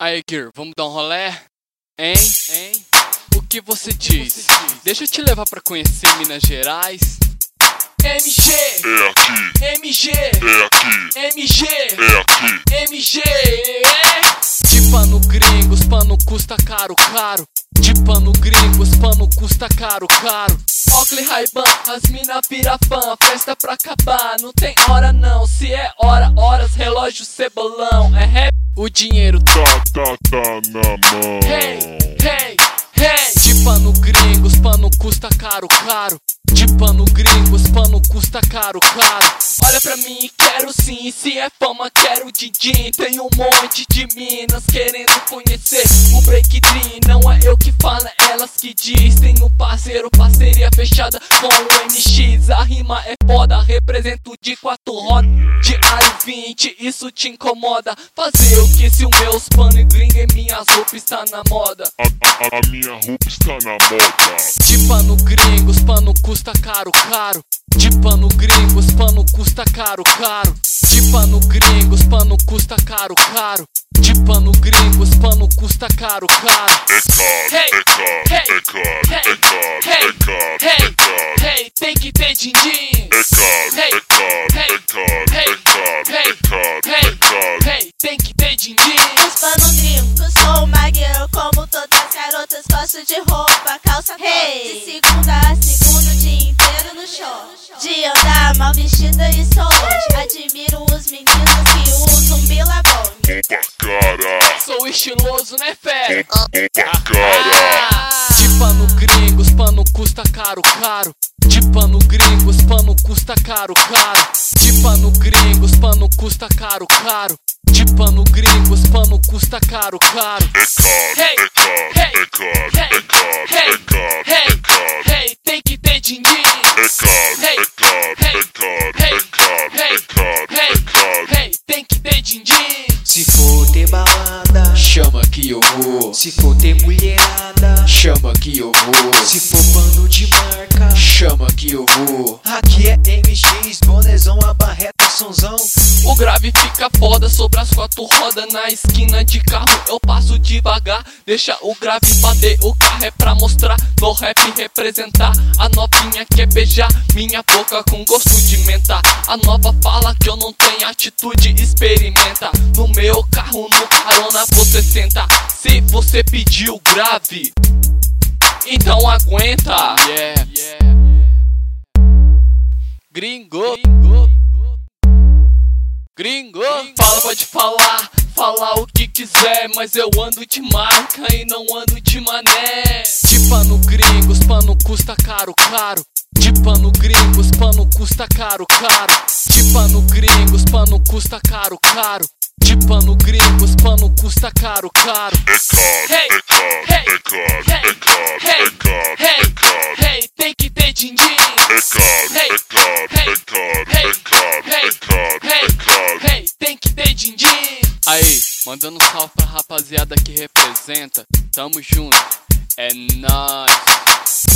Aí, Gear, vamos dar um rolê? Hein? O que você diz? Deixa eu te levar pra conhecer Minas Gerais. MG, É aqui, MG, é aqui, MG, é aqui. MG. De pano gringos, pano custa caro, caro. De pano gringos, pano custa caro, caro. Oakley, Ray-Ban, as mina vira fã. Festa pra acabar, não tem hora não. Se é hora, horas, relógio, cebolão. É rap, o dinheiro Tá na mão. Hey, hey, hey. De pano gringos, pano custa caro, caro. De pano gringos, pano custa caro, caro. Olha pra mim, quero sim, se é fama, quero din-din. Tem um monte de minas querendo conhecer o Break Dream. Não é eu que falo, é elas que diz. Tem um parceiro, parceria fechada com o MX. A rima é foda, represento de 4 rodas, de aro 20, isso te incomoda. Fazer o que se o meus pano e gringo e minhas roupas está na moda. A minha roupa está na moda. De pano gringos, pano custa caro, caro. De pano gringos, pano custa caro, caro. De pano gringos, pano custa caro, caro. De pano gringos, pano custa caro, caro. É caro, Hey, é caro, é caro, hey, é caro, hey, é caro. hey, tem que ter din-din. É caro, Hey, é caro, hey, é caro, hey, é caro, hey, é caro, hey, é caro. hey, tem que ter din-din. Os pano gringos, sou uma girl, como todas as garotas, gosto de roupa, calça hey. De segunda a segunda, o dia inteiro no show. De andar mal vestida e soja. Admiro os meninos que usam bilabong. Roupa cara, Sou estiloso, né, fé? roupa cara. De pano gringos, pano custa caro, caro. De pano gringos, pano custa caro, caro. De pano gringos, pano custa caro, caro. De pano gringos, pano custa caro, caro. É caro, Hey, é caro, é caro, hey, é caro, hey, é caro. hey, tem que ter din-din. É caro, Hey, é caro, hey, é caro, hey, é caro, hey, é caro, hey, é caro. hey, tem que ter din-din. Se for ter balada, Chama que eu vou. se for ter mulherada, Chama que eu vou. se for pano de marca, Chama que eu vou. aqui é MX, bonezão, a barreta, sonzão. O grave fica foda sobre as 4 rodas. Na esquina de carro eu passo devagar. Deixa o grave bater, o carro é pra mostrar. No rap representar. A novinha quer beijar minha boca com gosto de menta. A nova fala que eu não tenho atitude, experimenta. No meu carro, no carona você senta. Se você pediu grave, então aguenta. Gringo, gringo, fala, pode falar, falar o que quiser, mas eu ando de marca e não ando de mané. De pano gringos, pano custa caro, caro. De pano gringos, pano custa caro, caro. De pano gringos, pano custa caro, caro. De pano gringos, pano custa caro, caro. Hey, É caro, hey, é caro, hey, é caro, hey, é caro, hey, é caro. hey, tem que ter din-din. É caro, Hey, é caro, hey, é caro, hey, é caro, hey, é caro, hey, é caro. hey, tem que ter din-din. Aí, mandando um salve pra rapaziada que representa. Tamo junto, é nóis.